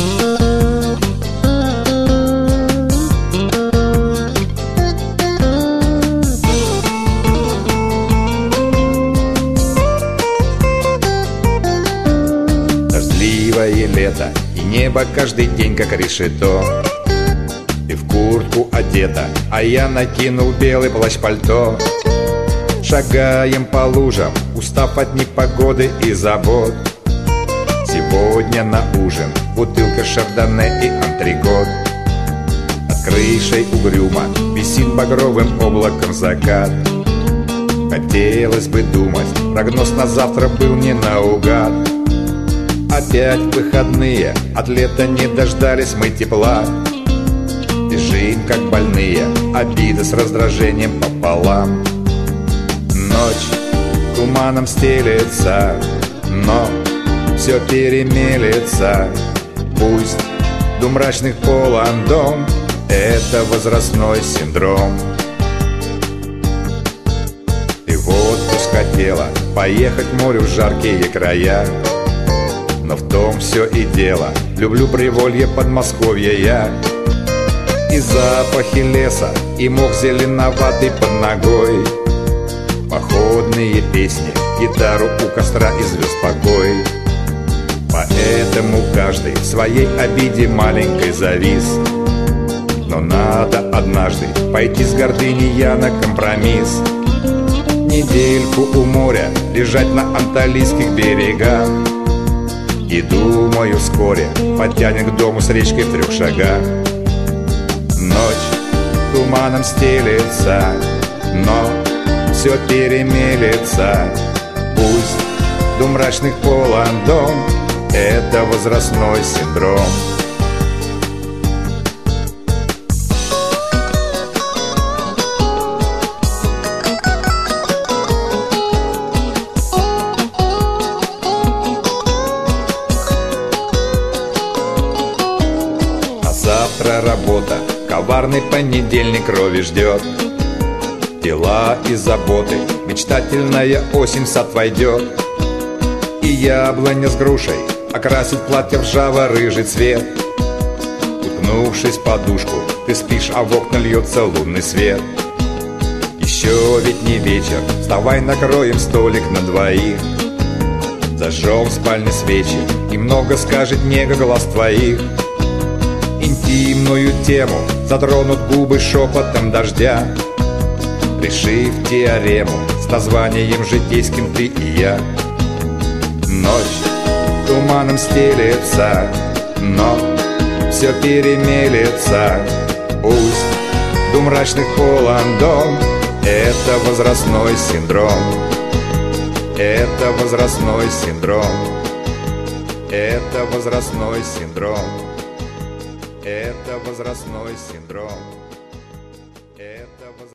Дождливое лето, и небо каждый день как решето. Ты в куртку одета, а я накинул белый плащ-пальто. Шагаем по лужам, устав от непогоды и забот. Сегодня на ужин бутылка шардоне и антрекот. Над крышей угрюмо висит багровым облаком закат. Хотелось бы думать, прогноз на завтра был не наугад. Опять выходные, от лета не дождались мы тепла. Бежим как больные, обиды с раздражением пополам. Ночь туманом стелется, но все перемелется. Пусть дум мрачных полон дом, это возрастной синдром. Ты в отпуск хотела поехать к морю в жаркие края, но в том все и дело, люблю приволье Подмосковья я. И запахи леса, и мох зеленоватый под ногой, походные песни, гитару у костра и звезд покой. Поэтому каждый в своей обиде маленькой завис. Но надо однажды пойти с гордыней я на компромисс. Недельку у моря лежать на анталийских берегах, и думаю, вскоре подтянем к дому с речкой в 3 шагах. Ночь туманом стелется, но все перемелется. Пусть дум мрачных полон дом, это возрастной синдром. А завтра работа, коварный понедельник крови ждет. Дела и заботы, мечтательная осень в сад войдет. И яблоня с грушей окрасит платье в ржаво-рыжий цвет. Уткнувшись в подушку, ты спишь, а в окна льется лунный свет. Еще ведь не вечер, вставай, накроем столик на двоих. Зажжем в спальне свечи, и много скажет нега глаз твоих. Интимную тему затронут губы шепотом дождя, решив теорему с названием житейским ты и я. Ночь туманом стелется, но все перемелется. Пусть дум мрачных полон дом, это возрастной синдром. Это возрастной синдром. Это возрастной синдром. Это возрастной синдром.